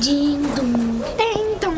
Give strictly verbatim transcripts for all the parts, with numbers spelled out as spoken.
Ding dong, ding dong.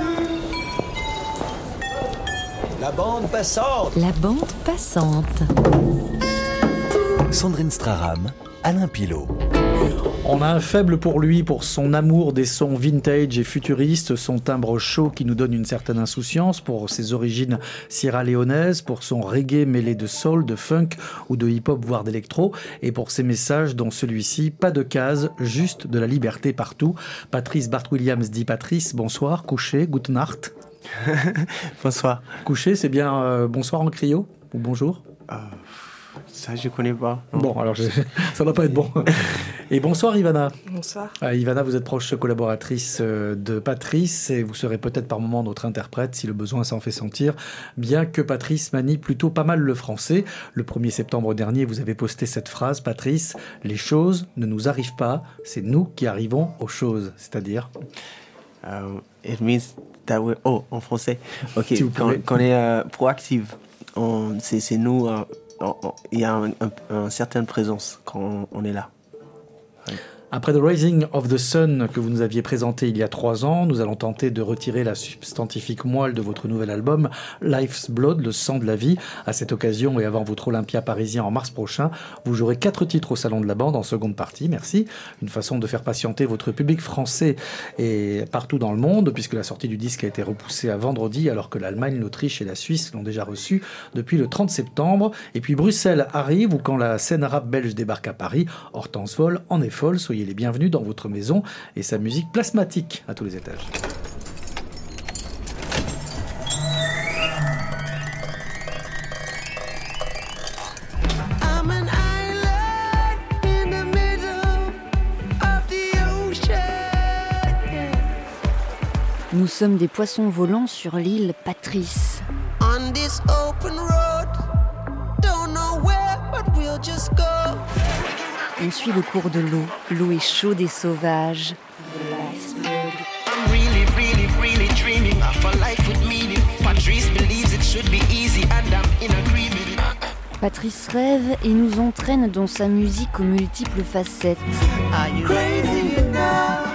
La bande passante. La bande passante. Sandrine Straram, Alain Pilot. On a un faible pour lui, pour son amour des sons vintage et futuristes, son timbre chaud qui nous donne une certaine insouciance, pour ses origines sierra-léonaises, pour son reggae mêlé de soul, de funk ou de hip-hop, voire d'électro, et pour ses messages dont celui-ci, pas de cases, juste de la liberté partout. Patrice Bart-Williams dit Patrice, bonsoir, couché, gute Nacht. Bonsoir. Couché, c'est bien euh, bonsoir en criot ou bonjour euh, Ça, je connais pas. Non. Bon, alors je... ça va pas être bon. Et bonsoir Ivana. Bonsoir. Ah, Ivana, vous êtes proche collaboratrice de Patrice et vous serez peut-être par moment notre interprète si le besoin s'en fait sentir, bien que Patrice manie plutôt pas mal le français. Le premier septembre dernier, vous avez posté cette phrase, Patrice, « Les choses ne nous arrivent pas, c'est nous qui arrivons aux choses », c'est-à-dire uh, It means that we're... Oh, en français. Ok, si quand, quand on est euh, proactive, on, c'est, c'est nous... Euh, il y a une un, un certaine présence quand on, on est là. Ouais. Après The Rising of the Sun que vous nous aviez présenté il y a trois ans, nous allons tenter de retirer la substantifique moelle de votre nouvel album Life's Blood, le sang de la vie. À cette occasion et avant votre Olympia parisien en mars prochain, vous jouerez quatre titres au Salon de la Bande en seconde partie, merci. Une façon de faire patienter votre public français et partout dans le monde, puisque la sortie du disque a été repoussée à vendredi, alors que l'Allemagne, l'Autriche et la Suisse l'ont déjà reçu depuis le trente septembre. Et puis Bruxelles arrive, ou quand la scène arabe belge débarque à Paris, Hortense Vol en est folle, soyez les bienvenus dans votre maison et sa musique plasmatique à tous les étages. Nous sommes des poissons volants sur l'île Patrice. On this open road, don't know where, but we'll just go. On suit le cours de l'eau. L'eau est chaude et sauvage. I'm really, really, really dreaming of a life with meaning. Patrice believes it should be easy and I'm in agreement. Patrice rêve et nous entraîne dans sa musique aux multiples facettes. Are you crazy enough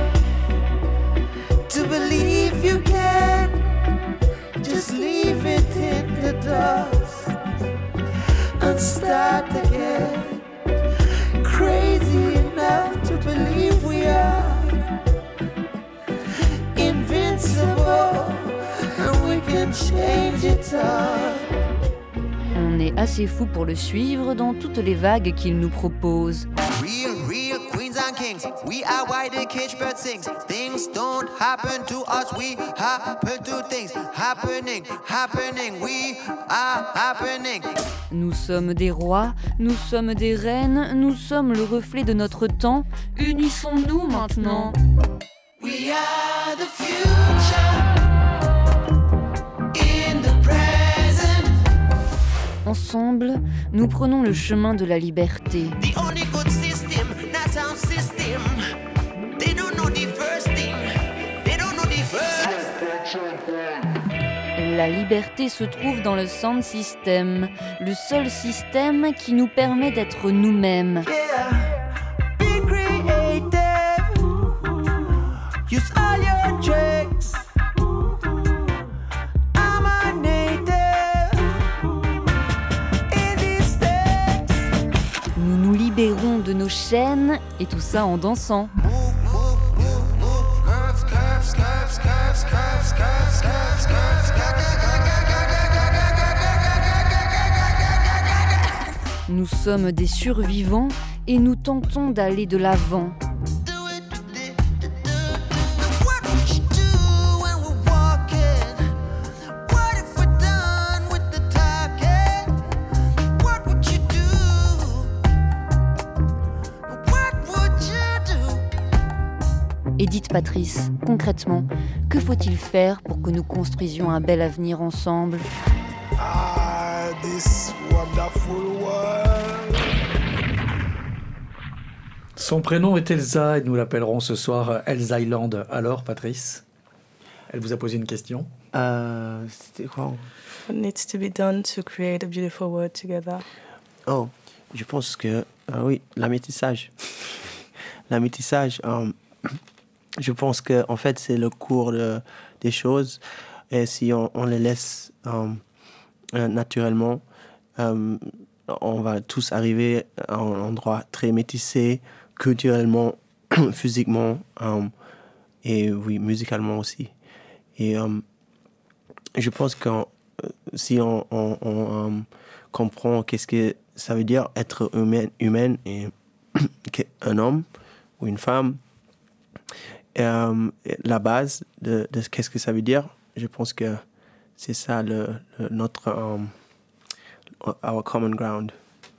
to believe you can just leave it in the dust and start again? Crazy enough to believe we are invincible and we can change it all. On est assez fou pour le suivre dans toutes les vagues qu'il nous propose. Real, real queens and kings, we are why the cage bird sings. Things don't happen to us, we happen to things. Happening, happening, we are happening. Nous sommes des rois, nous sommes des reines, nous sommes le reflet de notre temps. Unissons-nous maintenant. We are the future in the present. Ensemble, nous prenons le chemin de la liberté. The only good system, not sound system. They don't know the first thing. They don't know the first. La liberté se trouve dans le sound system, le seul système qui nous permet d'être nous-mêmes. Yeah. Be creative. Use all your tricks. I'm a native in these states. Nous nous libérons de nos chaînes et tout ça en dansant. Move, move, move, move. Curves, curves, curves, curves, curves, curves, curves, curves, curves. Nous sommes des survivants et nous tentons d'aller de l'avant. Edith Patrice, concrètement, que faut-il faire pour que nous construisions un bel avenir ensemble ? Ah, this wonderful world. Son prénom est Elsa et nous l'appellerons ce soir Elsa Island. Alors, Patrice, elle vous a posé une question. Euh, c'était quoi? What needs to be done to create a beautiful world together? Oh, je pense que, euh, oui, la métissage. la métissage, um, je pense que en fait, c'est le cours de, des choses. Et si on, on les laisse euh, euh, naturellement, euh, on va tous arriver à un endroit très métissé, culturellement, physiquement, euh, et oui, musicalement aussi. Et euh, je pense que euh, si on, on, on euh, comprend qu'est-ce que ça veut dire être humain, humaine et un homme ou une femme, euh, la base de, de qu'est-ce que ça veut dire, je pense que c'est ça le, le, notre um, our common ground.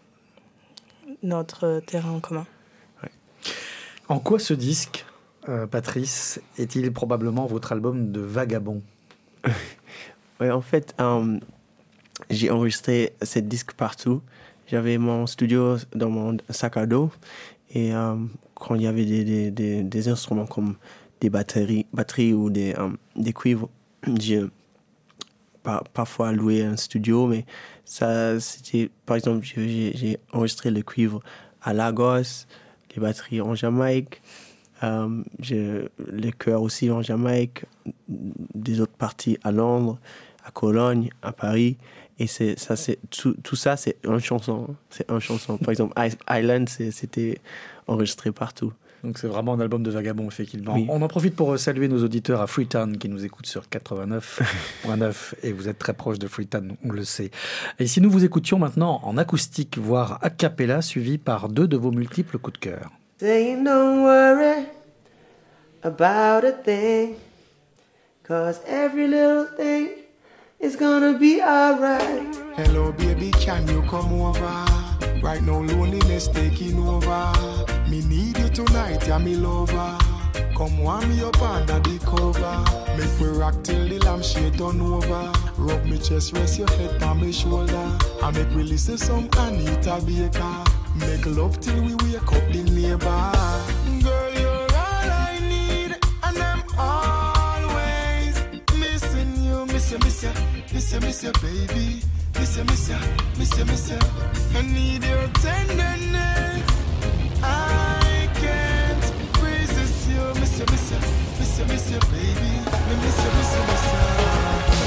Notre terrain en commun. Ouais. En quoi ce disque, euh, Patrice, est-il probablement votre album de vagabond? Oui, en fait, um, j'ai enregistré ce disque partout. J'avais mon studio dans mon sac à dos et um, quand il y avait des, des, des, des instruments comme des batteries, batteries ou des, um, des cuivres, j'ai par, parfois loué un studio, mais ça, c'était, par exemple, j'ai, j'ai enregistré le cuivre à Lagos, les batteries en Jamaïque, um, j'ai, les chœurs aussi en Jamaïque, des autres parties à Londres, à Cologne, à Paris. Et c'est, ça, c'est, tout, tout ça, c'est une chanson. C'est une chanson. Par exemple, Island, c'est, c'était enregistré partout. Donc c'est vraiment un album de vagabond, effectivement. Oui. On en profite pour saluer nos auditeurs à Freetown qui nous écoutent sur quatre-vingt-neuf point neuf. Et vous êtes très proche de Freetown, on le sait. Et si nous vous écoutions maintenant en acoustique, voire a cappella, suivi par deux de vos multiples coups de cœur. Saying don't worry about a thing, cause every little thing it's gonna be alright. Hello baby, can you come over? Right now loneliness taking over. Me need you tonight, yeah me lover. Come warm me up under the cover. Make me rock till the lampshade turn over. Rub me chest, rest your head on my shoulder. And make we listen some Anita Baker. Make love till we wake up the neighbor. Girl, you're all I need, and I'm always missing you. Miss you, miss you, miss you, miss you, baby. Miss you, miss you, miss you, miss you. I need your tenderness. I can't resist you. Miss you, miss you, miss you, miss you, baby. Me miss you, miss you, miss you.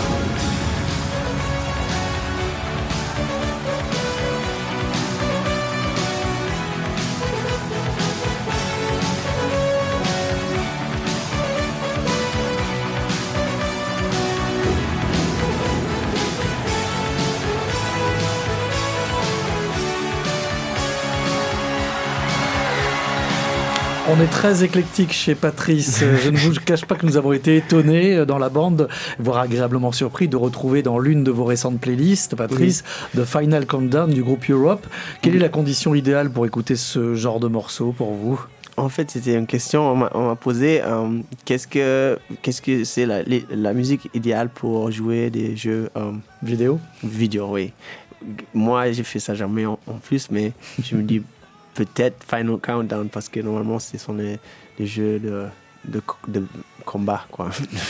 On est très éclectique chez Patrice. Je ne vous cache pas que nous avons été étonnés dans la bande, voire agréablement surpris de retrouver dans l'une de vos récentes playlists, Patrice, oui. The Final Countdown du groupe Europe. Quelle oui. est la condition idéale pour écouter ce genre de morceau pour vous ? En fait, c'était une question, on m'a, on m'a posé, euh, qu'est-ce que, qu'est-ce que c'est la, la musique idéale pour jouer des jeux euh, vidéo ? Vidéo, oui. Moi, j'ai fait ça jamais en, en plus, mais je me dis peut-être Final Countdown, parce que normalement, ce sont les, les jeux de, de, de combat, quoi.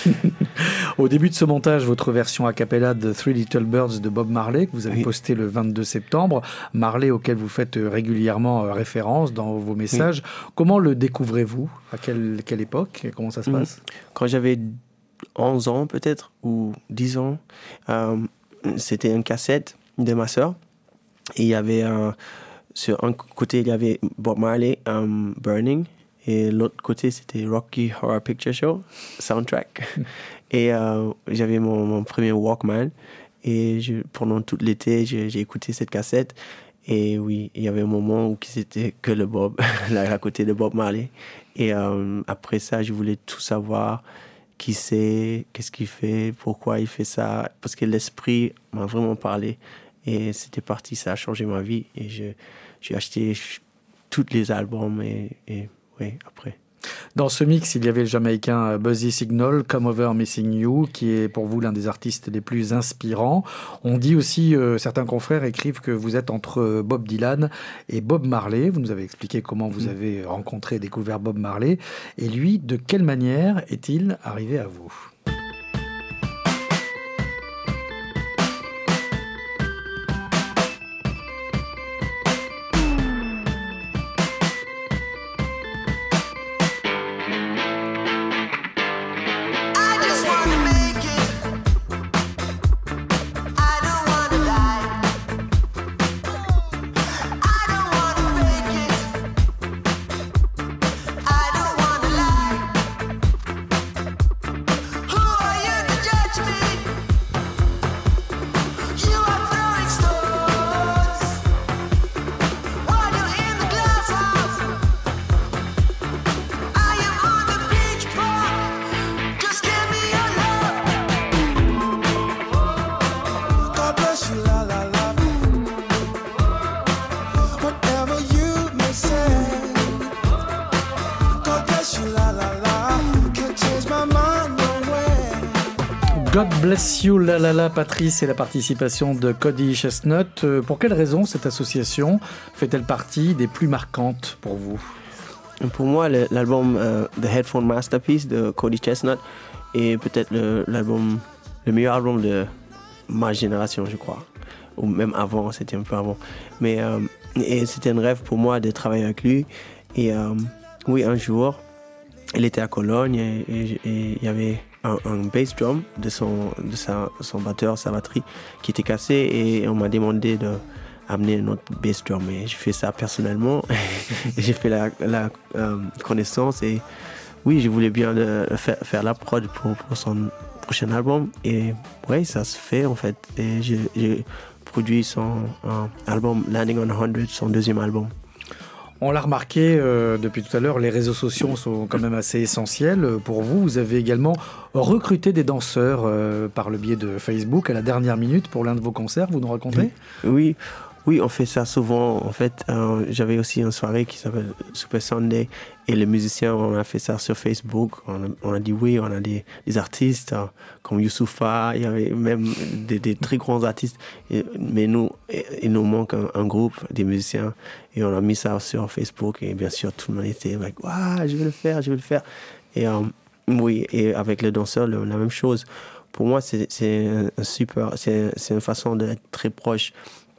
Au début de ce montage, votre version a cappella de Three Little Birds de Bob Marley, que vous avez oui. posté le vingt-deux septembre, Marley auquel vous faites régulièrement référence dans vos messages. Oui. Comment le découvrez-vous ? À quelle, quelle époque ? Comment ça se passe ? Quand j'avais onze ans peut-être, ou dix ans, euh, c'était une cassette de ma sœur, et il y avait un... Sur un côté, il y avait Bob Marley, um, Burning, et l'autre côté, c'était Rocky Horror Picture Show, soundtrack. Et euh, j'avais mon, mon premier Walkman, et je, pendant tout l'été, j'ai, j'ai écouté cette cassette. Et oui, il y avait un moment où c'était que le Bob, là, à côté de Bob Marley. Et euh, après ça, je voulais tout savoir, qui c'est, qu'est-ce qu'il fait, pourquoi il fait ça, parce que l'esprit m'a vraiment parlé. Et c'était parti, ça a changé ma vie. Et je, j'ai acheté tous les albums et, et oui, après. Dans ce mix, il y avait le Jamaïcain Buzzy Signal, Come Over Missing You, qui est pour vous l'un des artistes les plus inspirants. On dit aussi, euh, certains confrères écrivent que vous êtes entre Bob Dylan et Bob Marley. Vous nous avez expliqué comment vous avez rencontré et découvert Bob Marley. Et lui, de quelle manière est-il arrivé à vous ? God Bless You, la la la, Patrice, et la participation de Cody Chestnut. Euh, pour quelle raison cette association fait-elle partie des plus marquantes pour vous ? Pour moi, le, l'album euh, The Headphone Masterpiece de Cody Chestnut est peut-être le, l'album, le meilleur album de ma génération, je crois. Ou même avant, c'était un peu avant. Mais euh, et c'était un rêve pour moi de travailler avec lui. Et euh, oui, un jour, il était à Cologne et il y avait un, un bass drum de son, de sa, son batteur, sa batterie, qui était cassé et on m'a demandé de amener un autre bass drum. Et j'ai fait ça personnellement. Et j'ai fait la, la euh, connaissance et oui, je voulais bien de faire, faire la prod pour, pour son prochain album. Et oui, ça se fait en fait. Et j'ai, j'ai produit son euh, album Landing on one hundred, son deuxième album. On l'a remarqué euh, depuis tout à l'heure, les réseaux sociaux sont quand même assez essentiels pour vous. Vous avez également recruté des danseurs euh, par le biais de Facebook à la dernière minute pour l'un de vos concerts, vous nous racontez ? Oui, oui, on fait ça souvent. En fait, euh, j'avais aussi une soirée qui s'appelle Super Sunday et les musiciens, on a fait ça sur Facebook. On a, on a dit oui, on a des, des artistes euh, comme Youssoupha, il y avait même des, des très grands artistes. Et, mais nous, il nous manque un, un groupe, des musiciens, et on a mis ça sur Facebook. Et bien sûr, tout le monde était like, waouh, je vais le faire, je vais le faire. Et euh, oui, et avec les danseurs, le, la même chose. Pour moi, c'est, c'est un super, c'est, c'est une façon d'être très proche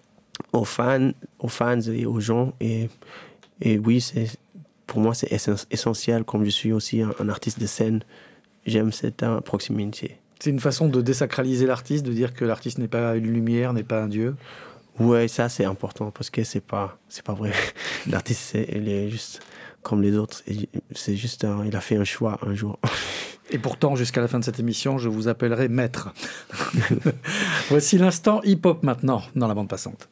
aux fans, aux fans et aux gens. Et, et oui, c'est, pour moi, c'est essentiel. Comme je suis aussi un, un artiste de scène, j'aime cette uh, proximité. C'est une façon de désacraliser l'artiste, de dire que l'artiste n'est pas une lumière, n'est pas un dieu. Ouais, ça c'est important parce que c'est pas, c'est pas vrai. L'artiste, c'est, il est juste comme les autres. C'est juste, un, il a fait un choix un jour. Et pourtant, jusqu'à la fin de cette émission, je vous appellerai maître. Voici l'instant hip-hop maintenant dans la bande passante.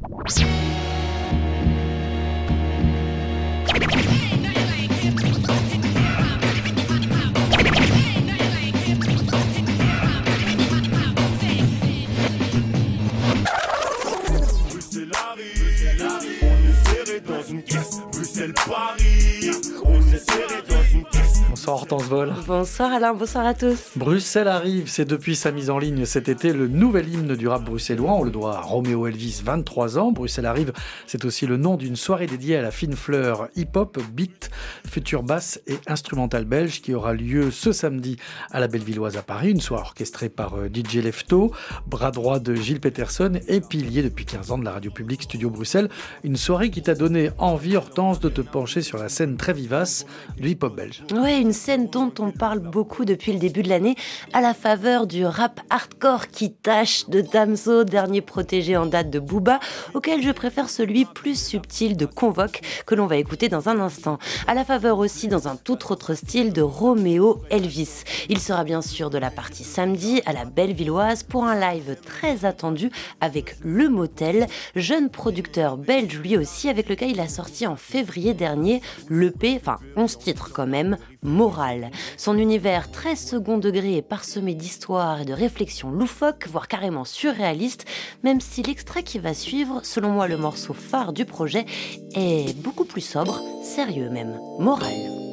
Bruxelles-Paris, on est serré dans une caisse. Bonsoir Hortense Vol. Bonsoir Alain, bonsoir à tous. Bruxelles arrive, c'est depuis sa mise en ligne cet été le nouvel hymne du rap bruxellois. On le doit à Roméo Elvis, vingt-trois ans. Bruxelles arrive, c'est aussi le nom d'une soirée dédiée à la fine fleur hip-hop, beat, future basse et instrumentale belge qui aura lieu ce samedi à la Bellevilloise à Paris. Une soirée orchestrée par D J Lefto, bras droit de Gilles Peterson et pilier depuis quinze ans de la radio publique Studio Bruxelles. Une soirée qui t'a donné envie, Hortense, de te pencher sur la scène très vivace du hip-hop belge. Ouais, une scène dont on parle beaucoup depuis le début de l'année, à la faveur du rap hardcore qui tâche de Damso, dernier protégé en date de Booba, auquel je préfère celui plus subtil de Convoque, que l'on va écouter dans un instant. À la faveur aussi, dans un tout autre style, de Roméo Elvis. Il sera bien sûr de la partie samedi à la Bellevilloise pour un live très attendu avec Le Motel, jeune producteur belge lui aussi, avec lequel il a sorti en février dernier l'E P, enfin onze titres quand même, Moral. Son univers très second degré est parsemé d'histoires et de réflexions loufoques, voire carrément surréalistes, même si l'extrait qui va suivre, selon moi le morceau phare du projet, est beaucoup plus sobre, sérieux même, Moral.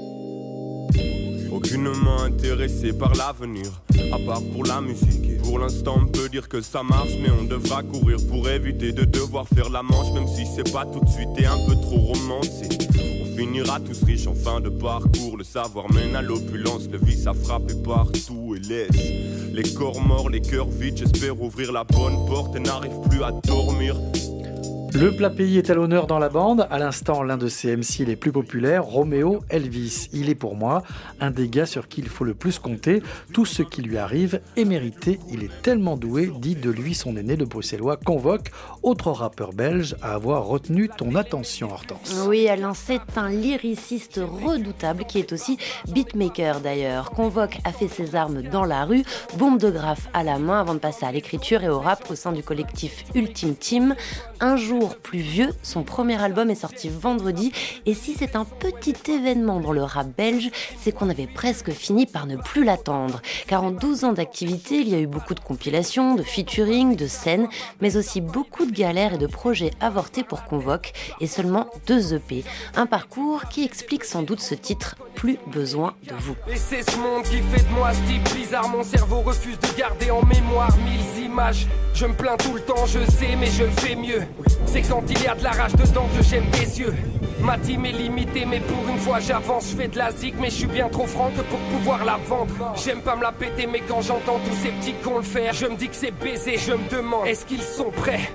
Aucunement intéressé par l'avenir, à part pour la musique. Et pour l'instant on peut dire que ça marche, mais on devra courir pour éviter de devoir faire la manche, même si c'est pas tout de suite et un peu trop romancé. On finira tous riches en fin de parcours, le savoir mène à l'opulence, le vice a frappé partout et laisse les corps morts, les cœurs vides. J'espère ouvrir la bonne porte et n'arrive plus à dormir. Le plat pays est à l'honneur dans la bande. À l'instant, l'un de ses M C les plus populaires, Roméo Elvis. Il est pour moi un des gars sur qui il faut le plus compter. Tout ce qui lui arrive est mérité. Il est tellement doué, dit de lui son aîné, le bruxellois Convoque, autre rappeur belge à avoir retenu ton attention, Hortense. Oui, Alain, c'est un lyriciste redoutable qui est aussi beatmaker d'ailleurs. Convoque a fait ses armes dans la rue, bombe de graphe à la main avant de passer à l'écriture et au rap au sein du collectif Ultime Team. Un jour, jour plus vieux. Son premier album est sorti vendredi. Et si c'est un petit événement dans le rap belge, c'est qu'on avait presque fini par ne plus l'attendre. Car en douze ans d'activité, il y a eu beaucoup de compilations, de featuring, de scènes, mais aussi beaucoup de galères et de projets avortés pour Convoque, et seulement deux E P. Un parcours qui explique sans doute ce titre « Plus besoin de vous ». Et c'est ce monde qui fait de moi ce type bizarre. Mon cerveau refuse de garder en mémoire mille images. Je me plains tout le temps, je sais, mais je le fais mieux. C'est quand il y a de la rage dedans que j'aime tes yeux. Ma team est limitée, mais pour une fois j'avance. Je fais de la zik, mais je suis bien trop franc que pour pouvoir la vendre. J'aime pas me la péter, mais quand j'entends tous ces petits cons le faire, je me dis que c'est baisé. Je me demande, est-ce qu'ils sont prêts?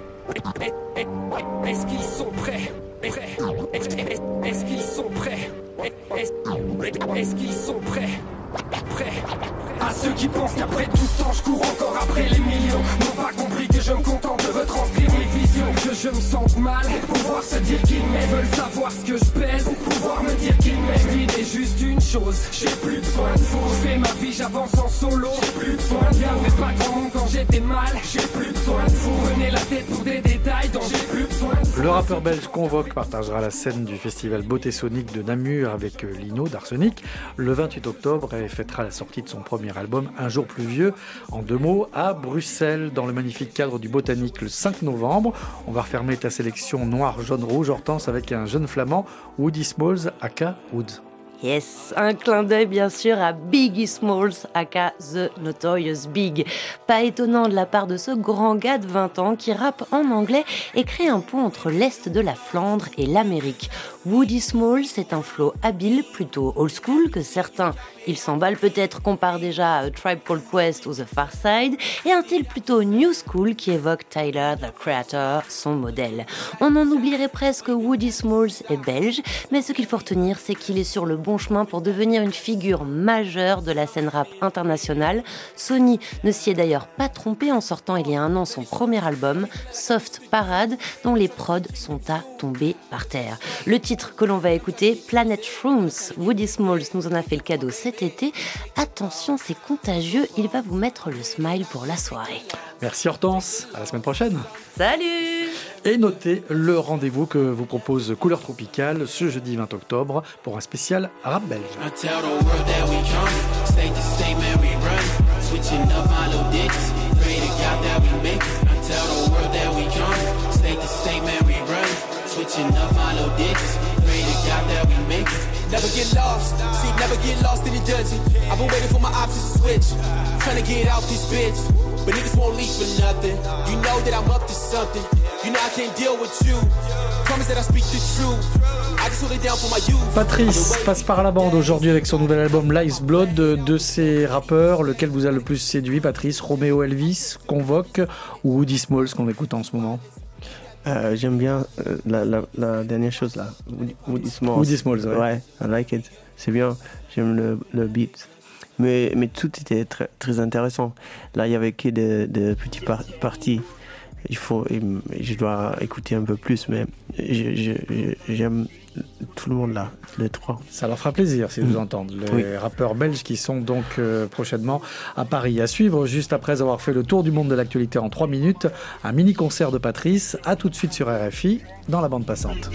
Est-ce qu'ils sont prêts? Est-ce qu'ils sont prêts? Est-ce qu'ils sont prêts? Prêts? À ceux qui pensent qu'après tout ce temps je cours encore après les millions, n'ont pas compris que je me contente de retranscrire mes visions. Que je me sente mal, pouvoir se dire qu'ils m'aiment, veulent savoir ce que je pèse, pouvoir me dire qu'ils m'aiment. L'idée juste une chose, j'ai plus besoin de vous. Je fais ma vie, j'avance en solo, j'ai plus besoin de bien. Fais pas grand monde quand j'étais mal, j'ai plus besoin de vous. Prenez la tête pour des détails dont j'ai plus besoin de vous. Le rappeur belge Convoque partagera la scène du festival Beauté Sonique de Namur avec Lino d'Arsenic le vingt-huit octobre et fêtera la sortie de son premier album Un jour plus vieux, en deux mots, à Bruxelles, dans le magnifique cadre du Botanique le cinq novembre. On va refermer ta sélection noir, jaune, rouge, Hortense, avec un jeune flamand, Woody Smalls, aka Woods. Yes, un clin d'œil bien sûr à Biggie Smalls, aka The Notorious Big. Pas étonnant de la part de ce grand gars de vingt ans qui rappe en anglais et crée un pont entre l'Est de la Flandre et l'Amérique. Woody Smalls est un flow habile, plutôt old school que certains. Il s'emballe peut-être, compare déjà à A Tribe Called Quest ou The Far Side, et un style plutôt new school qui évoque Tyler, the Creator, son modèle. On en oublierait presque que Woody Smalls est belge, mais ce qu'il faut retenir, c'est qu'il est sur le bon chemin pour devenir une figure majeure de la scène rap internationale. Sony ne s'y est d'ailleurs pas trompé en sortant il y a un an son premier album, Soft Parade, dont les prods sont à tomber par terre. Le titre que l'on va écouter, Planet Shrooms, Woody Smalls nous en a fait le cadeau cet été. Attention, c'est contagieux, il va vous mettre le smile pour la soirée. Merci Hortense, à la semaine prochaine. Salut! Et notez le rendez-vous que vous propose Couleur Tropicale ce jeudi vingt octobre pour un spécial rap belge. Never get lost, see, never get lost in the dungeon. I've been waiting for my options to switch. Trying to get out this bitch, but niggas won't leave for nothing. You know that I'm up to something. You know I can't deal with you. Promise that I speak the truth. I just hold it down for my youth. Patrice passe par la bande aujourd'hui avec son nouvel album Life's Blood. De ces rappeurs, lequel vous a le plus séduit, Patrice? Romeo Elvis, Convoque ou Woody Smalls qu'on écoute en ce moment? Euh, j'aime bien euh, la, la, la dernière chose là, Woody, Woody Smalls. Woody Smalls, ouais. Ouais, I like it. C'est bien, j'aime le, le beat. Mais, mais tout était très, très intéressant. Là, il y avait que de, de petites par- parties. Il faut, je dois écouter un peu plus, mais je, je, j'aime tout le monde là, les trois. Ça leur fera plaisir si vous entendez. Les oui. rappeurs belges qui sont donc euh, prochainement à Paris. À suivre, juste après avoir fait le tour du monde de l'actualité en trois minutes, un mini-concert de Patrice. À tout de suite sur R F I, dans la bande passante.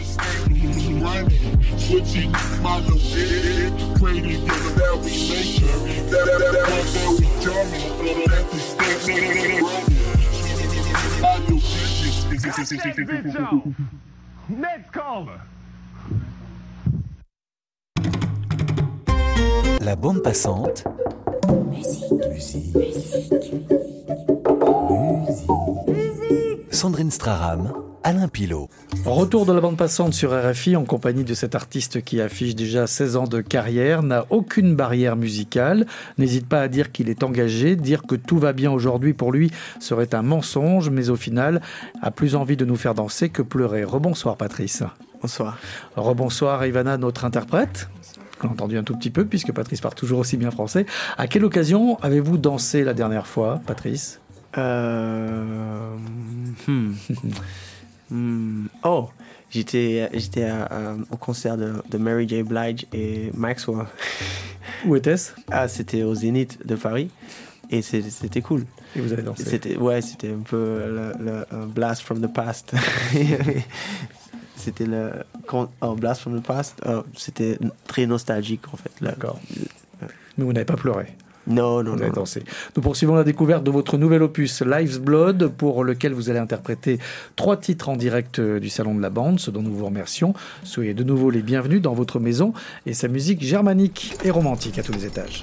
La bande passante. Musique. Musique. Musique. Musique. Sandrine Straram, Alain Pilot. Retour de la bande passante sur R F I en compagnie de cet artiste qui affiche déjà seize ans de carrière, n'a aucune barrière musicale, n'hésite pas à dire qu'il est engagé, dire que tout va bien aujourd'hui pour lui serait un mensonge, mais au final a plus envie de nous faire danser que pleurer. Rebonsoir Patrice. Bonsoir. Rebonsoir Ivana, notre interprète. On a entendu un tout petit peu puisque Patrice parle toujours aussi bien français. À quelle occasion avez-vous dansé la dernière fois, Patrice ? Euh... Hmm. hmm. Oh, j'étais, j'étais à, à, au concert de, de Mary J. Blige et Maxwell. Où était-ce ? Ah, c'était au Zénith de Paris. et c'était cool. Et vous avez dansé. C'était, ouais, c'était un peu le, le un blast from the past. C'était le oh, blast from the past. Oh, c'était très nostalgique en fait. D'accord. Mais vous n'avez pas pleuré. Non, non, vous non. avez dansé. Nous poursuivons la découverte de votre nouvel opus Life's Blood, pour lequel vous allez interpréter trois titres en direct du Salon de la Bande, ce dont nous vous remercions. Soyez de nouveau les bienvenus dans votre maison et sa musique germanique et romantique à tous les étages.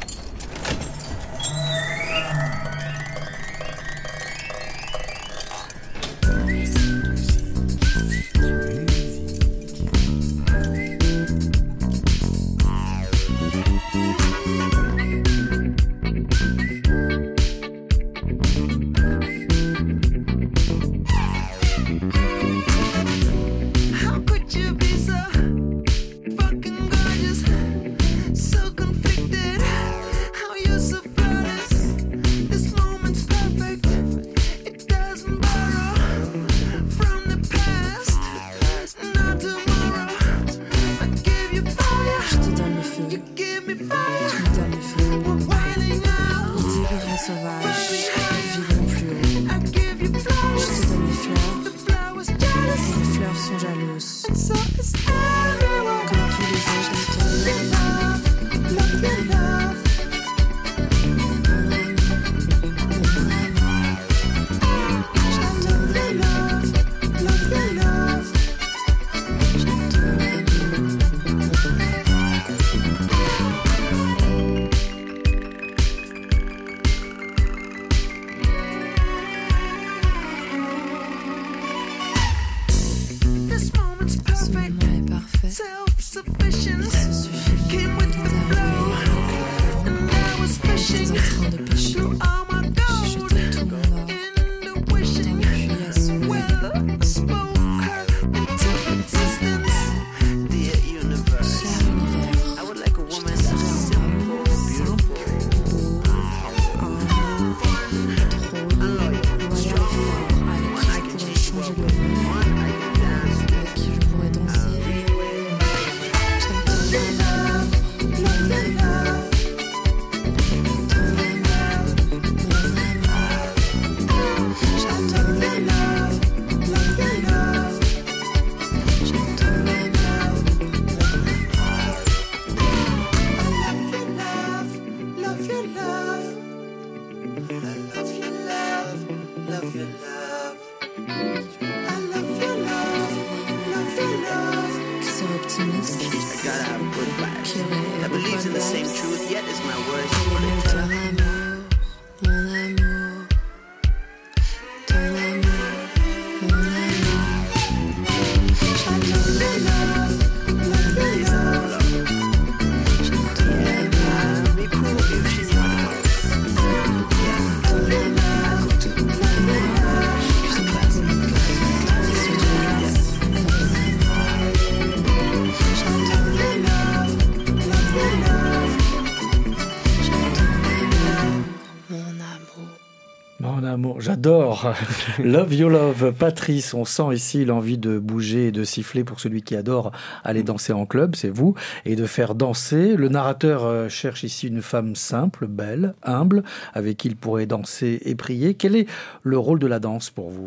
J'adore. Love Your Love, Patrice. On sent ici l'envie de bouger et de siffler pour celui qui adore aller danser en club, c'est vous, et de faire danser. Le narrateur cherche ici une femme simple, belle, humble, avec qui il pourrait danser et prier. Quel est le rôle de la danse pour vous ?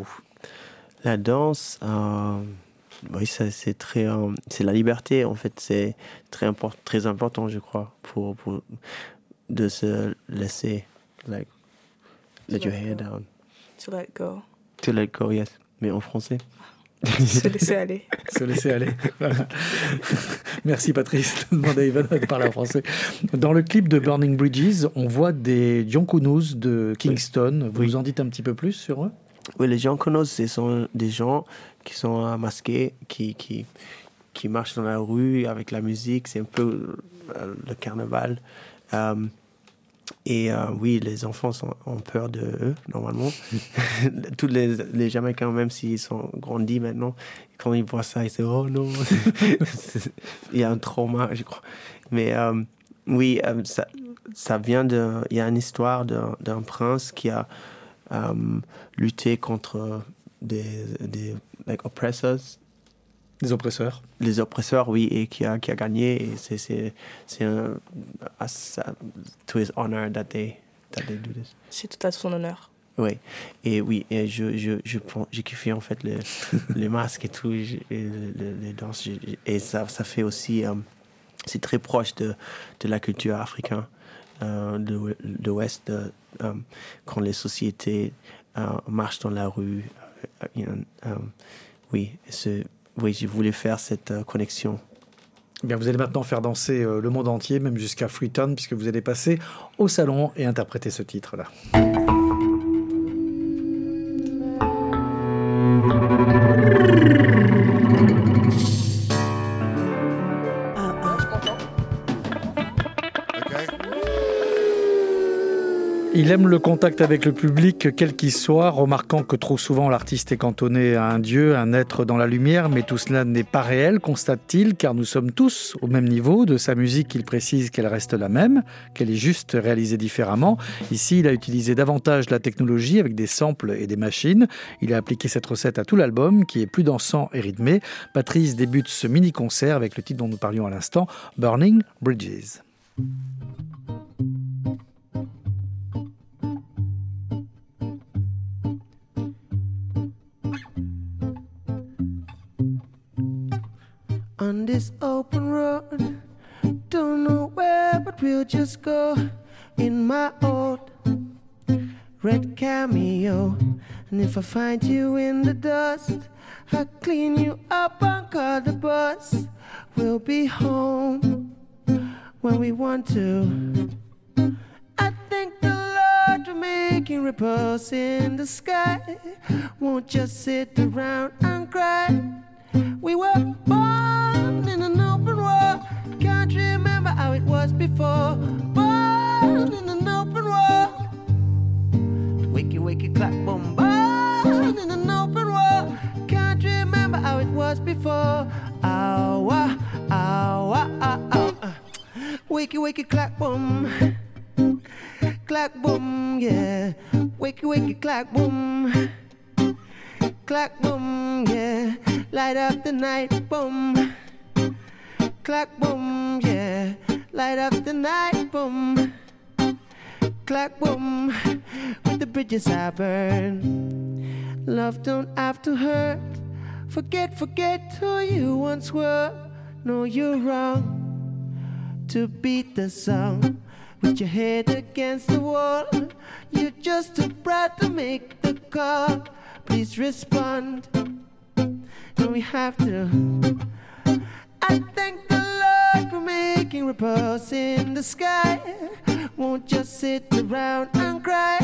La danse, euh, oui, ça, c'est très, euh, c'est la liberté en fait. C'est très important, très important, je crois, pour, pour de se laisser, like, let your hair down. To let go. To let go, yes. Mais en français. Se laisser aller. Se laisser aller. Voilà. Merci Patrice de demander à Ivana de parler en français. Dans le clip de Burning Bridges, on voit des Diakonos de Kingston. Vous oui. nous en dites un petit peu plus sur eux ? Oui, les Diakonos, ce sont des gens qui sont masqués, qui, qui, qui marchent dans la rue avec la musique. C'est un peu le carnaval. Um, Et euh, oui, les enfants sont, ont peur de eux, normalement. Tous les, les Jamaïcains, même s'ils sont grandis maintenant, quand ils voient ça, ils se disent « Oh non !» Il y a un trauma, je crois. Mais euh, oui, euh, ça, ça vient de... Il y a une histoire d'un, d'un prince qui a euh, lutté contre des, des like, oppressors. Des oppresseurs. Les oppresseurs, oui, et qui a, qui a gagné. Et c'est, c'est, c'est un... To his honor that they, that they do this. C'est tout à son honneur. Oui, et oui, et je, je, je prends, j'ai kiffé en fait le, le masque et tout, et le, le, les danses, et ça, ça fait aussi, euh, c'est très proche de, de la culture africaine euh, de, de l'Ouest, euh, euh, quand les sociétés euh, marchent dans la rue. Euh, you know, euh, oui, ce, oui, je voulais faire cette euh, connexion. Eh bien, vous allez maintenant faire danser euh, le monde entier, même jusqu'à Freetown, puisque vous allez passer au salon et interpréter ce titre-là. Il aime le contact avec le public, quel qu'il soit, remarquant que trop souvent l'artiste est cantonné à un dieu, un être dans la lumière, mais tout cela n'est pas réel, constate-t-il, car nous sommes tous au même niveau. De sa musique, il précise qu'elle reste la même, qu'elle est juste réalisée différemment. Ici, il a utilisé davantage la technologie avec des samples et des machines. Il a appliqué cette recette à tout l'album, qui est plus dansant et rythmé. Patrice débute ce mini-concert avec le titre dont nous parlions à l'instant, Burning Bridges. On this open road, don't know where, but we'll just go in my old red Cameo. And if I find you in the dust, I'll clean you up and call the bus. We'll be home when we want to. I thank the Lord for making ripples in the sky. Won't just sit around and cry. We were born in an open world. Can't remember how it was before. Born in an open world. Wakey, wakey, clack, boom. Born in an open world. Can't remember how it was before. Ow, ah, ow, ah, ah, ow. Wakey, wakey, clack, boom. Clack, boom, yeah. Wakey, wakey, clack, boom. Clack, boom, yeah. Light up the night, boom. Clack, boom, yeah. Light up the night, boom. Clack, boom. With the bridges I burn. Love don't have to hurt. Forget, forget who you once were. No, you're wrong to beat the song with your head against the wall. You're just too proud to make the call. Please respond. And we have to. I thank the Lord for making ripples in the sky. Won't just sit around and cry.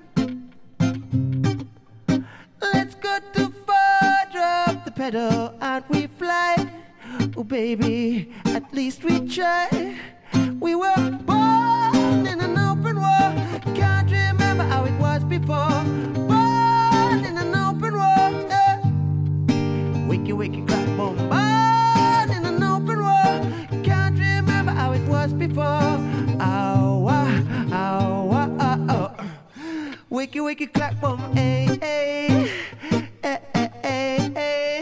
Let's go too far, drop the pedal and we fly. Oh baby, at least we try. We were born in an open world. Can't remember how it was before. Born in an open world. Yeah. Wakey, wakey, clap, boom. Born in an open world. Can't remember how it was before. Ow, ah, ow, ah, ah, oh. Wakey, wakey, clap, boom. Hey, hey. Hey, hey, hey, hey.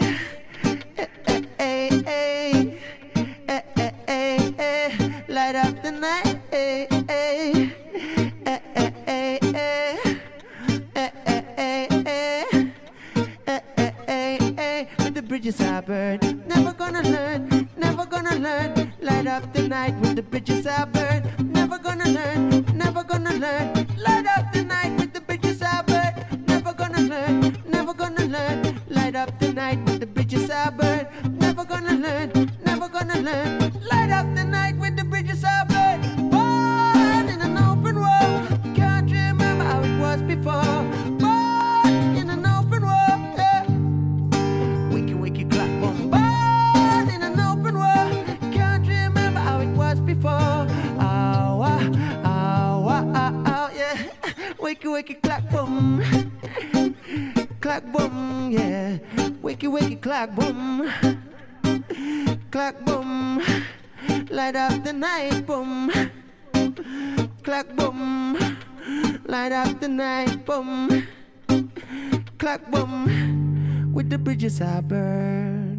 Light up the night, eh, eh, eh, eh, eh, eh, eh, eh, eh, eh, eh, eh. With the bridges I burn, never gonna learn, never gonna learn. Light up the night with the bridges I burn, never gonna learn, never gonna learn. Light up the night with the bridges I burn, never gonna learn, never gonna learn. Light up the night with the bridges I burn, never gonna learn, never gonna learn. Light up the night with the bridges I burn. Born in an open world, can't remember how it was before. Born in an open world, yeah. Wakey, wakey, clap, boom. Born in an open world, can't remember how it was before. Ow, ah, ow, ah, ah, ow, yeah. Wakey, wakey, clap, boom. Clack, boom, yeah. Wakey, wakey, clack, boom. Clack, boom. Light up the night, boom. Clack, boom. Light up the night, boom. Clack, boom. With the bridges I burn.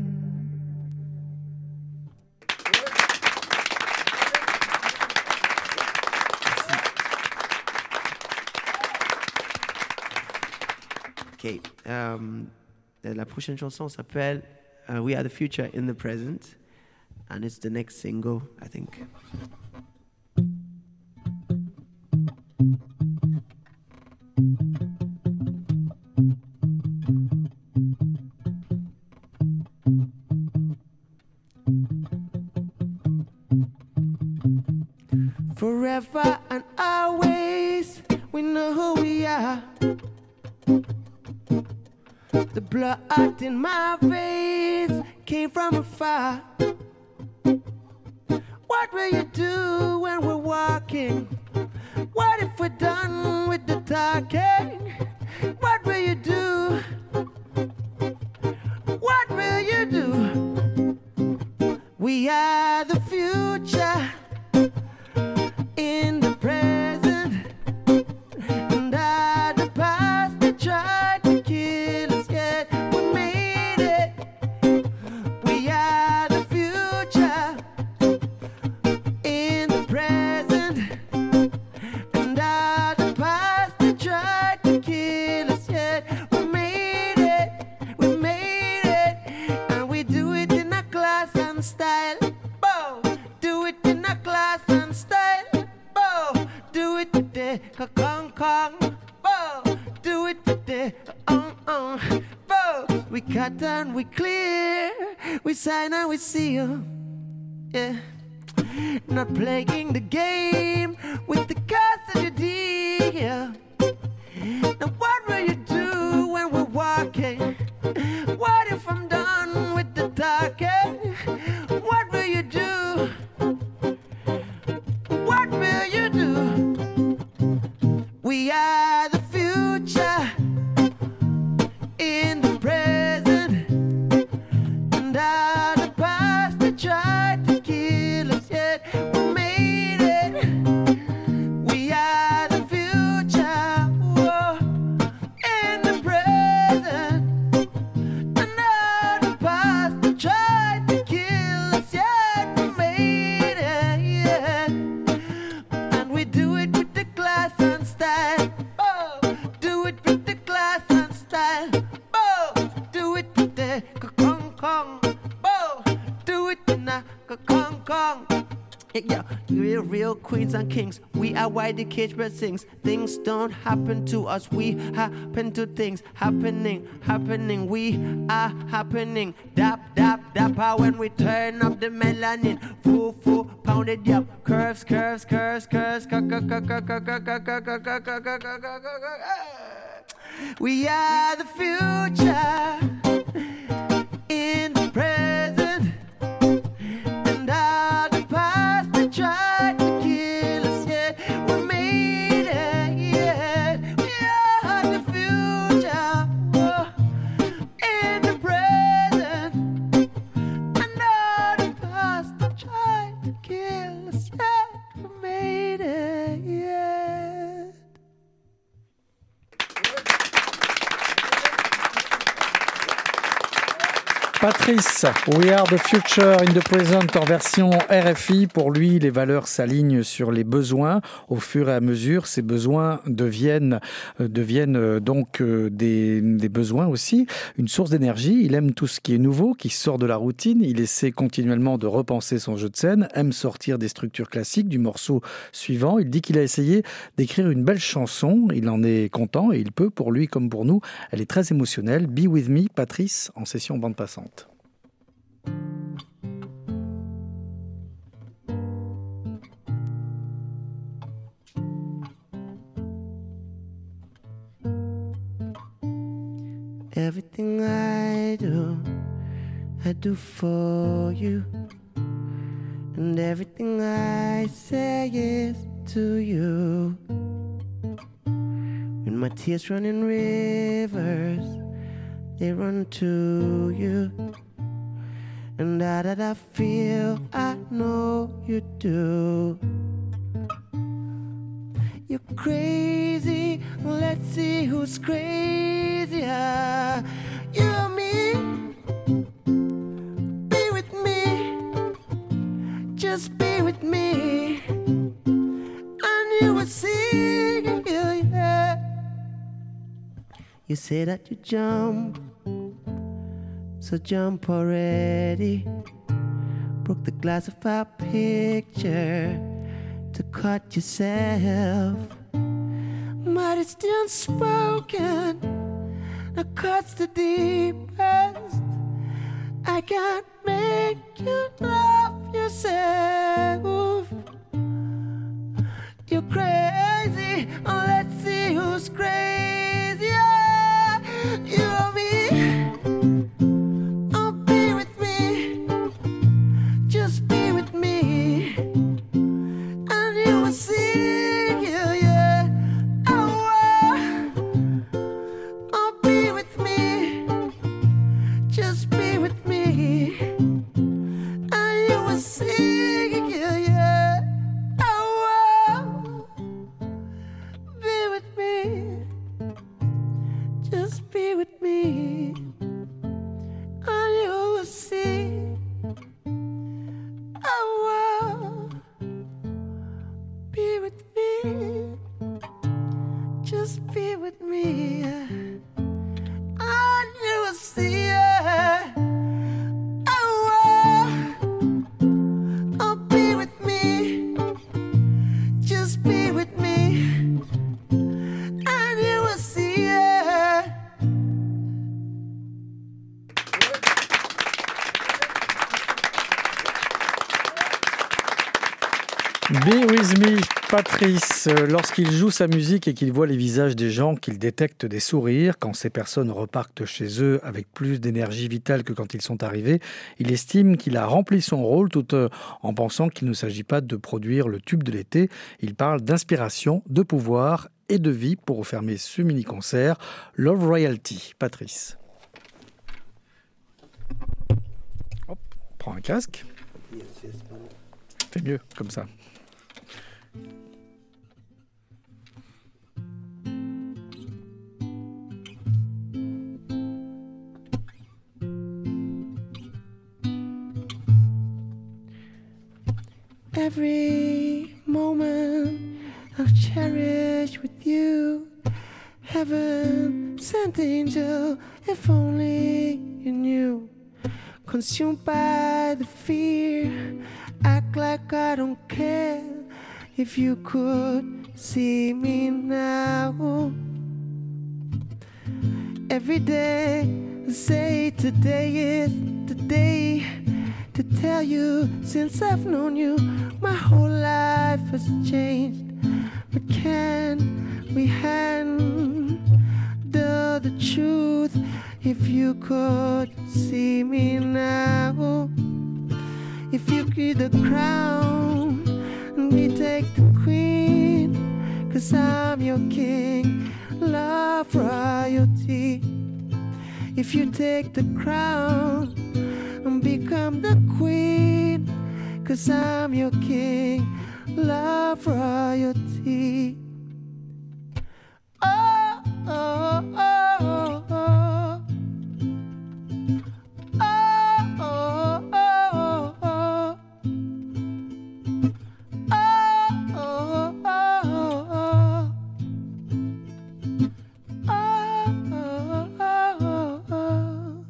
Ok. Um, la prochaine chanson s'appelle uh, We Are the Future in the Present. And it's the next single, I think. Forever and always, we know who we are. The blood in my veins came from afar. What will you do when we're walking? What if we're done with the talking? What will you do? What will you do? We are the future in the present, and are the past that tried to kill us, yet we made it. We are the future in the present, and are the past that tried to kill us, yet we made it. We made it, and we do it in a class and style. Bow, do it in a class and style. Do it today, Kong Kong. Bow, do it today, uh uh. Bow, we cut and we clear, we sign and we seal. Yeah, not playing the game with the custody. Yeah. Now what will you do when we're walking? What if I'm done with the talking? What will you do? What will you do? We are the future in the present, and are the past that tried to kill us, yet we made it. We are the future, whoa, in the present, and are the past that tried to kill us, yet we made it, yeah. And we do it with the class and style. Oh, do it with the class and style. Oh, do it with the Kong Kong. Oh, do it in a Kong Kong. Yeah, real, real queens and kings. We are why the cage bird sings. Things don't happen to us. We happen to things happening, happening. We are happening. Dap, dap, dap. When we turn up the melanin, foo, foo, pounded up. Curves, curves, curves, curves. We are the future in the present, and are the past that tried to kill us, yet we made it, yeah. We are the future, oh, in the present, and are the past that tried to kill us, yet we made it, yeah. Patrice, We Are the Future in the Present en version R F I. Pour lui, les valeurs s'alignent sur les besoins. Au fur et à mesure, ces besoins deviennent, euh, deviennent euh, donc euh, des, des besoins aussi, une source d'énergie. Il aime tout ce qui est nouveau, qui sort de la routine. Il essaie continuellement de repenser son jeu de scène, aime sortir des structures classiques du morceau suivant. Il dit qu'il a essayé d'écrire une belle chanson. Il en est content et il peut, pour lui comme pour nous. Elle est très émotionnelle. Be With Me, Patrice, en session bande passante. Everything I do, I do for you. And everything I say is to you. When my tears run in rivers, they run to you. And now that I feel, I know you do. You're crazy, let's see who's crazier. You or me, be with me, just be with me, and you will see, yeah. You say that you jump, so jump already. Broke the glass of our picture to cut yourself. But it's the unspoken that cuts the deepest. I can't make you love yourself. You're crazy, oh, let's see who's crazier. You or me. Oh, be with me. Just be with me. And you will see, yeah, yeah. Oh, oh, oh, be with me. Just be with me. And you will see, yeah, yeah. Oh, be with me. Just be with me. And you will see. Oh, be with me. Just be with me. And you will see. Oh, oh, be with me. Just be with me. And you will see. Be With Me, Patrice, lorsqu'il joue sa musique et qu'il voit les visages des gens, qu'il détecte des sourires, quand ces personnes repartent chez eux avec plus d'énergie vitale que quand ils sont arrivés, il estime qu'il a rempli son rôle tout en pensant qu'il ne s'agit pas de produire le tube de l'été. Il parle d'inspiration, de pouvoir et de vie pour refermer ce mini-concert. Love Royalty, Patrice. Hop, prends un casque. Fais mieux, comme ça. Every moment I've cherished with you. Heaven sent angel, if only you knew. Consumed by the fear, act like I don't care. If you could see me now. Every day I say today is the day to tell you, since I've known you, my whole life has changed. But can we handle the truth? If you could see me now, if you give the crown and we take the queen, 'cause I'm your king, love royalty. If you take the crown and become the queen, 'cause I'm your king, love royalty. Oh, oh, oh, oh. Oh, oh, oh, oh. Oh, oh, oh, oh. Oh, oh, oh, oh.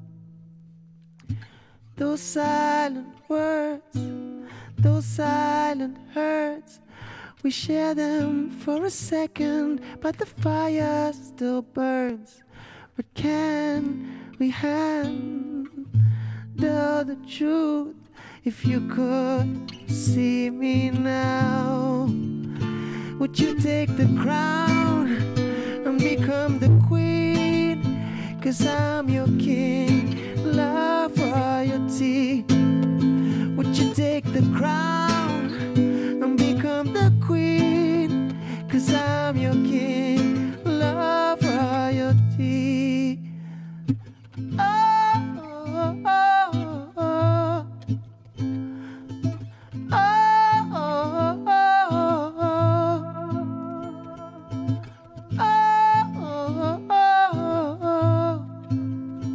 Those silent words, those silent hurts, we share them for a second, but the fire still burns. But can we handle the truth? If you could see me now, would you take the crown and become the queen? 'Cause I'm your king, love royalty. Would you take the crown and become the queen? 'Cause I'm your king, love royalty. Oh, oh, oh, oh. Oh, oh, oh, oh. Oh, oh, oh, oh.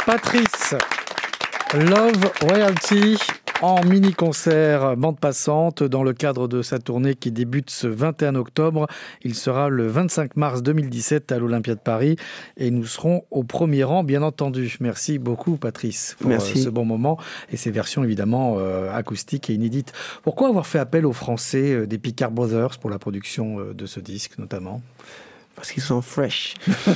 Patrice, Love Royalty en mini-concert bande passante dans le cadre de sa tournée qui débute ce vingt et un octobre. Il sera le vingt-cinq mars deux mille dix-sept à l'Olympia de Paris et nous serons au premier rang, bien entendu. Merci beaucoup, Patrice, pour Merci. ce bon moment et ces versions évidemment euh, acoustiques et inédites. Pourquoi avoir fait appel aux Français euh, des Picard Brothers pour la production euh, de ce disque, notamment ? Parce qu'ils sont fresh.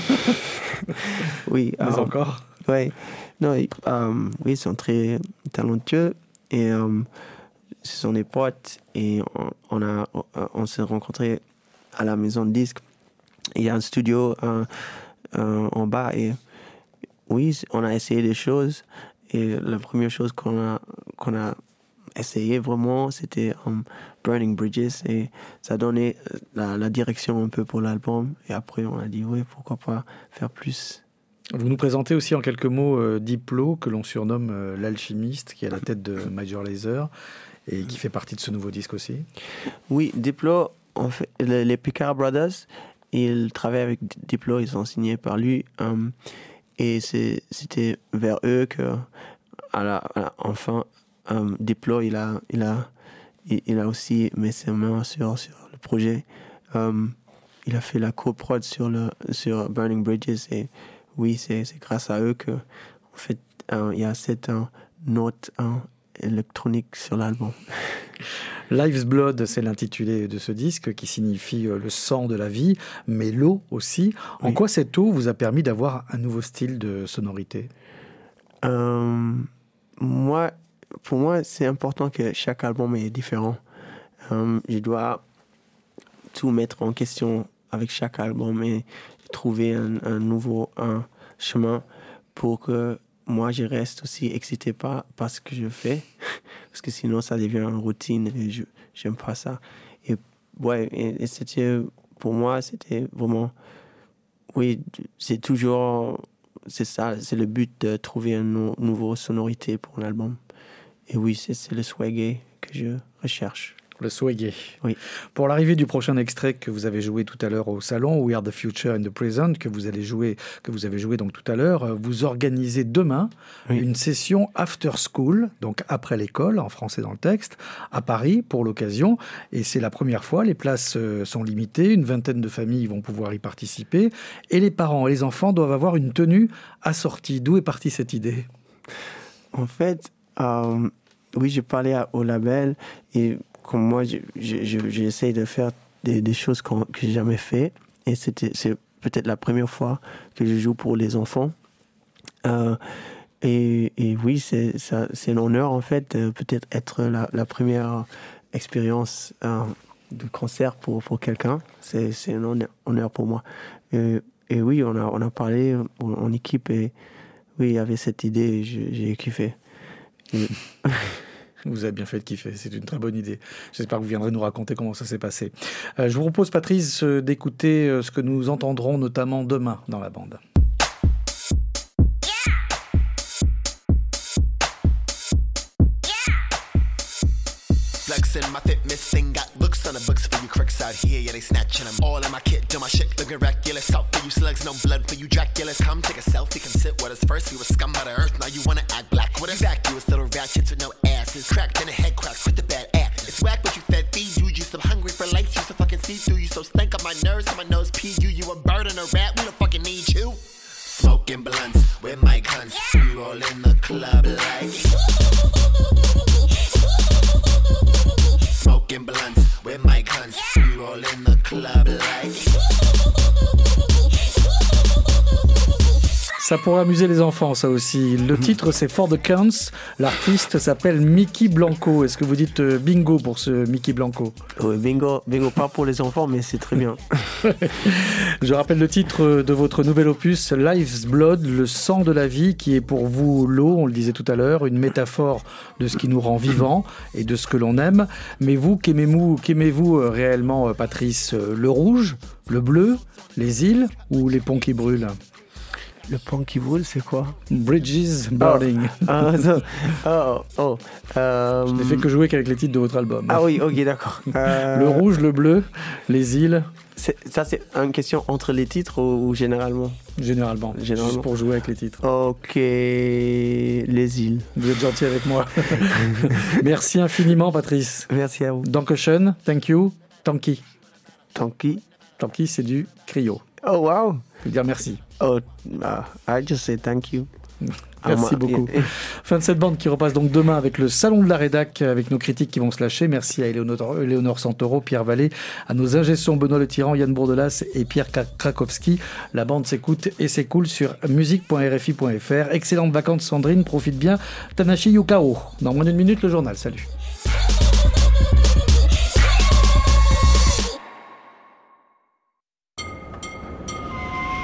Oui. Mais um, encore Ouais. Non, um, oui, ils sont très talentueux. Et um, ce sont des potes et on, on, a, on s'est rencontrés à la maison de disques. Il y a un studio euh, euh, en bas et oui, on a essayé des choses. Et la première chose qu'on a, qu'on a essayé vraiment, c'était um, Burning Bridges et ça donnait la, la direction un peu pour l'album. Et après, on a dit oui, pourquoi pas faire plus. Vous nous présentez aussi en quelques mots euh, Diplo, que l'on surnomme euh, l'alchimiste, qui est à la tête de Major Lazer et qui fait partie de ce nouveau disque aussi. Oui, Diplo, en fait, les, les Picard Brothers, ils travaillent avec Diplo, ils sont signés par lui. Um, et c'est, c'était vers eux que, à la, à la, enfin, um, Diplo, il a, il, a, il, il a aussi mis ses mains sur, sur le projet. Um, il a fait la co-prod sur, le, sur Burning Bridges et oui, c'est, c'est grâce à eux que, en fait, euh, il y a cette euh, note euh, électronique sur l'album. Life's Blood, c'est l'intitulé de ce disque qui signifie euh, le sang de la vie, mais l'eau aussi. En oui. quoi cette eau vous a permis d'avoir un nouveau style de sonorité ? euh, Moi, pour moi, c'est important que chaque album est différent. Euh, je dois tout mettre en question avec chaque album et trouver un, un nouveau un chemin pour que moi je reste aussi excité par, par ce que je fais parce que sinon ça devient une routine et je j'aime pas ça et ouais et, et c'était pour moi c'était vraiment oui c'est toujours c'est ça c'est le but de trouver une no, nouvelle sonorité pour un album et oui c'est, c'est le swagger que je recherche. Le swagger. Oui. Pour l'arrivée du prochain extrait que vous avez joué tout à l'heure au salon, We Are the Future and the Present, que vous allez jouer, que vous avez joué donc tout à l'heure, vous organisez demain oui. une session after school, donc après l'école, en français dans le texte, à Paris pour l'occasion. Et c'est la première fois, les places sont limitées, une vingtaine de familles vont pouvoir y participer, et les parents et les enfants doivent avoir une tenue assortie. D'où est partie cette idée ? En fait, euh, oui, j'ai parlé à, au label et comme moi, j'essaie de faire des, des choses que j'ai jamais fait. Et c'était, c'est peut-être la première fois que je joue pour les enfants. Euh, et, et oui, c'est, ça, c'est un honneur, en fait, de peut-être être la, la première expérience euh, de concert pour, pour quelqu'un. C'est, c'est un honneur, honneur pour moi. Et, et oui, on a, on a parlé en, en équipe et oui, il y avait cette idée et j'ai, j'ai kiffé. Et... Vous avez bien fait de kiffer, c'est une très bonne idée. J'espère que vous viendrez nous raconter comment ça s'est passé. Euh, je vous propose, Patrice, d'écouter euh, ce que nous entendrons notamment demain dans la bande. Flexing my fitness thing, got books on the books for you crooks out here, yeah, they snatching them. All in my kit, do my shit looking reckless. Out for you slugs, no blood for you Draculas. Come take a selfie, come sit with us first. We were scum by the earth, now you wanna act black with us. Vacuous little ratchets with no asses. Cracked in the head cracks with the bad act. It's whack what you fed, feed you. You so hungry for life, you so fucking see through. You so stink up my nerves, so my nose pee you. You a bird and a rat, we don't fucking need you. Smoking blunts with my guns. We roll in the club like. Smoking blunts with my guns. We roll in the club like. Ça pourrait amuser les enfants, ça aussi. Le titre, c'est For the Counts. L'artiste s'appelle Mickey Blanco. Est-ce que vous dites bingo pour ce Mickey Blanco ? Oui, bingo. Bingo, pas pour les enfants, mais c'est très bien. Je rappelle le titre de votre nouvel opus, Life's Blood, le sang de la vie, qui est pour vous l'eau, on le disait tout à l'heure, une métaphore de ce qui nous rend vivants et de ce que l'on aime. Mais vous, qu'aimez-vous, qu'aimez-vous réellement, Patrice ? Le rouge, le bleu, les îles ou les ponts qui brûlent ? Le pont qui brûle, c'est quoi? Bridges Burning. Oh, oh, oh. Euh... Je n'ai fait que jouer qu'avec les titres de votre album. Ah oui, ok, d'accord. Euh... Le rouge, le bleu, les îles. C'est, ça, c'est une question entre les titres ou, ou généralement? Généralement. Généralement. Juste pour jouer avec les titres. Ok, les îles. Vous êtes gentil avec moi. Merci infiniment, Patrice. Merci à vous. Dankeschön, thank you, tanki. Tanki? Tanki, c'est du Krio. Oh, wow. Je veux dire merci. Oh, uh, I just say thank you. Merci beaucoup. Fin de cette bande qui repasse donc demain avec le Salon de la Rédac, avec nos critiques qui vont se lâcher. Merci à Éléonore, Éléonore Santoro, Pierre Vallée, à nos ingé-sons Benoît Le Tyran, Yann Bourdelas et Pierre Krakowski. La bande s'écoute et s'écoule sur musique point r f i point f r. Excellentes vacances Sandrine, profite bien. Tanashi Yukao. Dans moins d'une minute, le journal. Salut.